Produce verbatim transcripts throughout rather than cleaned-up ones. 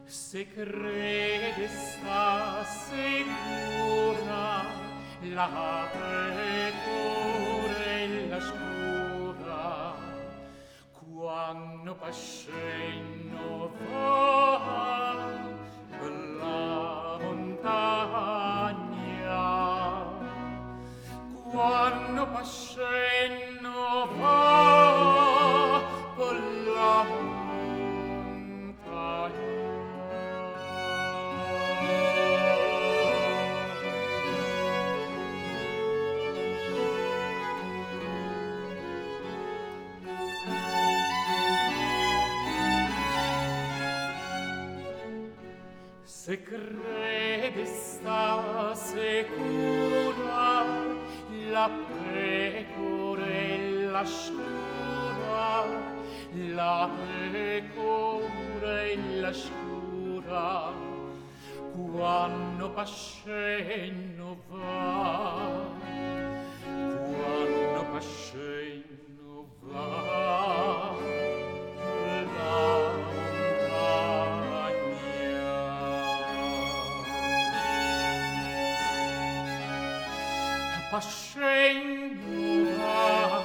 Se crede sta sicura la pecorella scura, quando pascenno va per la montagna, quando pascenno va per la montagna. Se crede sta sicura la pecorella scura, la pecorella scura, quando pascenno va, quando pascenno va, la pascenno va,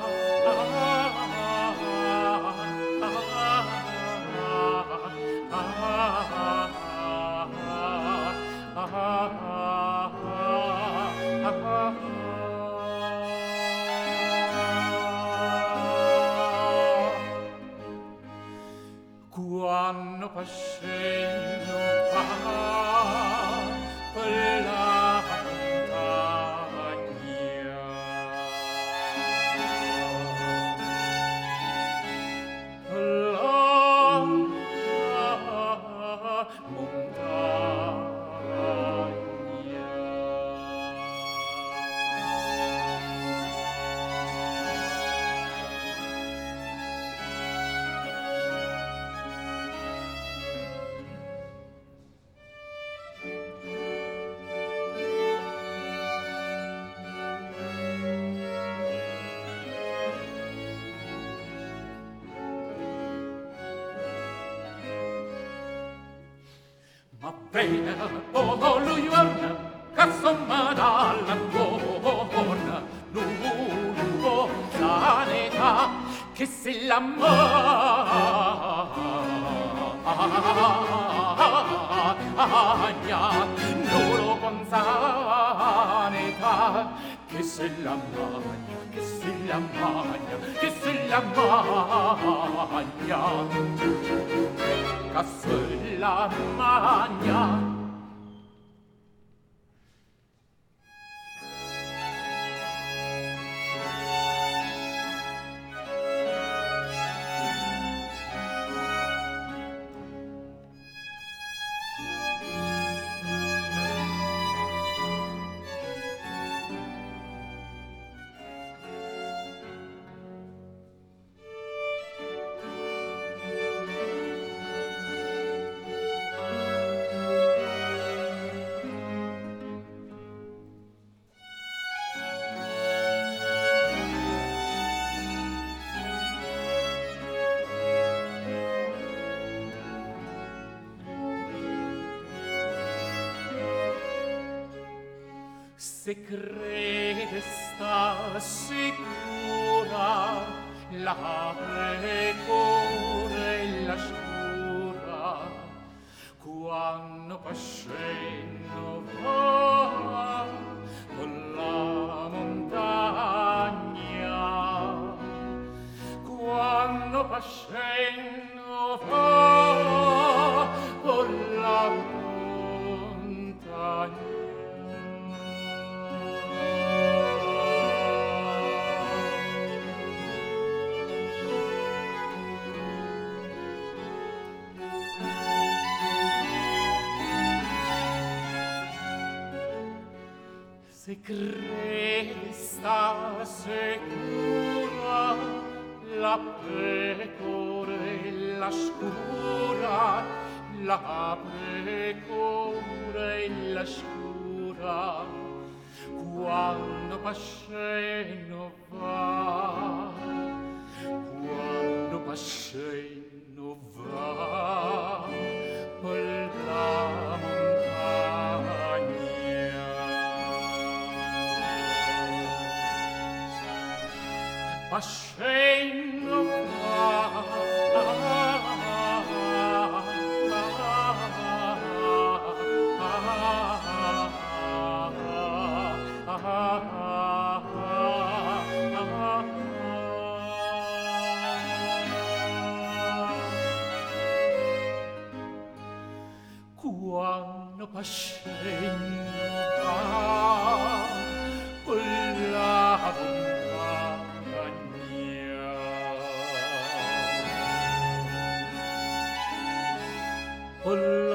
quando pascenno va per la ma bene, oh, lui guarda, che somma dalla buona, lungo l'anetà, che se la magna, loro con sanità, che se la magna, che se la magna, che se la magna, che se la magna. Se crede sta sicura la pecorella scura, quando pascenno va con la montagna, quando pascenno va con la montagna. Se crede sta sicura la pecorella scura, la pecorella scura, quando pascenno va, quando pascenno va, per pascendo quando pascendo quella montagna quella